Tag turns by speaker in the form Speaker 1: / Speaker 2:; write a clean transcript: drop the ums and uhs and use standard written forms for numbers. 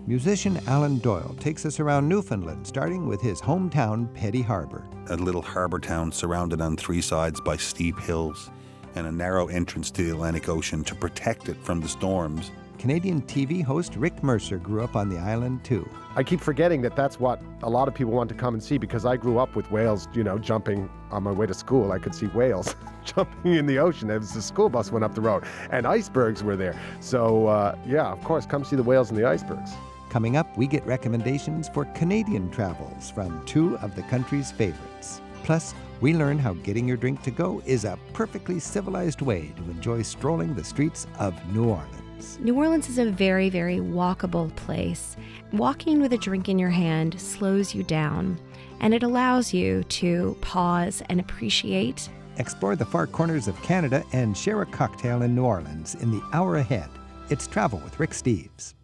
Speaker 1: Musician Alan Doyle takes us around Newfoundland, starting with his hometown, Petty Harbour.
Speaker 2: A little harbour town surrounded on three sides by steep hills and a narrow entrance to the Atlantic Ocean to protect it from the storms.
Speaker 1: Canadian TV host Rick Mercer grew up on the island too.
Speaker 3: I keep forgetting that that's what a lot of people want to come and see, because I grew up with whales, jumping on my way to school. I could see whales jumping in the ocean as the school bus went up the road, and icebergs were there. So, of course, come see the whales and the icebergs.
Speaker 1: Coming up, we get recommendations for Canadian travels from two of the country's favorites. Plus, we learn how getting your drink to go is a perfectly civilized way to enjoy strolling the streets of New Orleans.
Speaker 4: New Orleans is a very, very walkable place. Walking with a drink in your hand slows you down, and it allows you to pause and appreciate.
Speaker 1: Explore the far corners of Canada and share a cocktail in New Orleans in the hour ahead. It's Travel with Rick Steves.